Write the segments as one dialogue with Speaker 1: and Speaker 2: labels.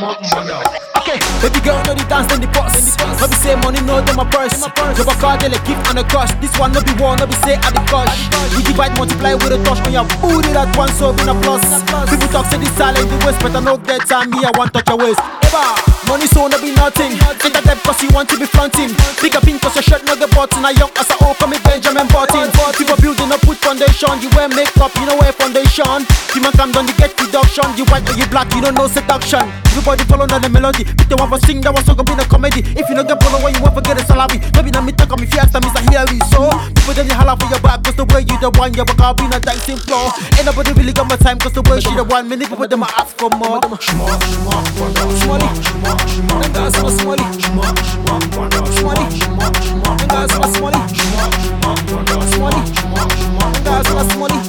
Speaker 1: Okay, baby girl know the dance, then the boss. No be say money, no them my purse. Job a card, they like gift and a crush. This one no be one, no be say at the cost. We divide, multiply with a touch. When you booty that one, so in a plus. People talk say this silent, the waist, but I know that time me, I want touch your waist. Ever, money so no be nothing. Take a step cause you want to be fronting. Pick a pin cause your shirt no get button. A young as a old come Benjamin Button. People building up put foundation. You wear makeup, you know wear foundation. You man come down, you get reduction. You white or you black, you don't know seduction. Everybody follow on the melody. If they want to sing, that was so gonna be a comedy. If you don't get follow when you want to get a salary. Maybe not me talk on me fiesta, me say here we so. People then you holler for your back, cause the way you the one, you can't be in a dancing floor. Ain't nobody really got my time, cause the way she the one. Many people them ask for more. Shmoney, and guys are smoney. Shmoney, and guys are smoney. Shmoney, and guys are smoney.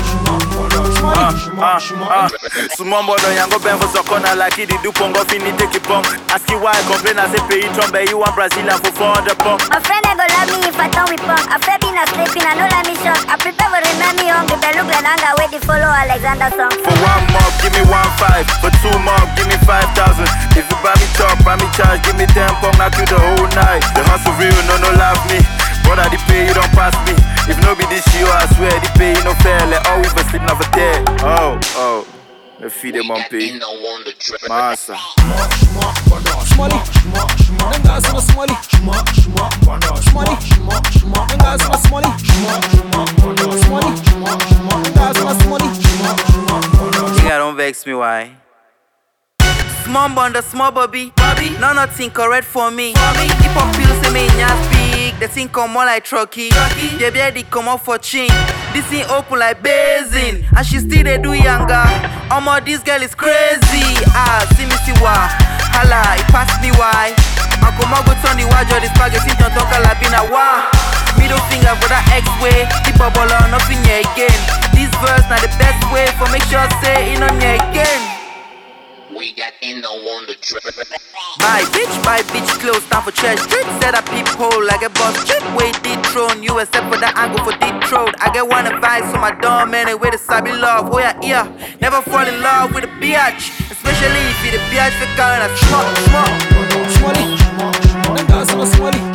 Speaker 2: Soumon bodo yango ben for sokona like it do pongo fini take it pong. Ask you why I complain I say pay trombe you want Brazilian for 400 pounds.
Speaker 3: My friend I go love me if I don't whip pong. I feel been sleeping I know let me shock. I prepare for remember me hungry but look like Nanga wait to follow Alexander song.
Speaker 2: For 1 month give me 1.5. For 2 months give me 5,000. If you buy me chop buy me charge give me 10 pong not you the whole night. The hustle real no love me. Brother the pay you don't pass me. If no be this year I swear the pay you no fair. Let all we for sleep never there. Oh. Me feed them on pay. Massa.
Speaker 1: Shmoney, and guys are smoney. Shmoney, and guys are smoney. Shmoney, and guys are smoney.
Speaker 2: You don't vex me why? Small bunda, small Bobby. No nothing correct for me. Keep on pills say me in big. The thing come more like trucky. The baby come up for chin. This thing open like basin. And she still they do younger. This girl is crazy. See me see why. Hala, it pass me why. I come out go turn the watch or the spaghetti don't talk a lapina why. Middle finger for that X-way. Keep a ball on nothing again. This verse not the best way for make sure say in on again.
Speaker 4: We got in the one to trip.
Speaker 2: My bitch close down for church. Drip set up peephole like a boss. Drip way dethrone you except for that angle for Detroit. I get one advice on my dumb man with a sabi love. Oh yeah, never fall in love with a bitch. Especially if you the bitch for girl and a smart.
Speaker 1: Shmoney, and guys are smoney.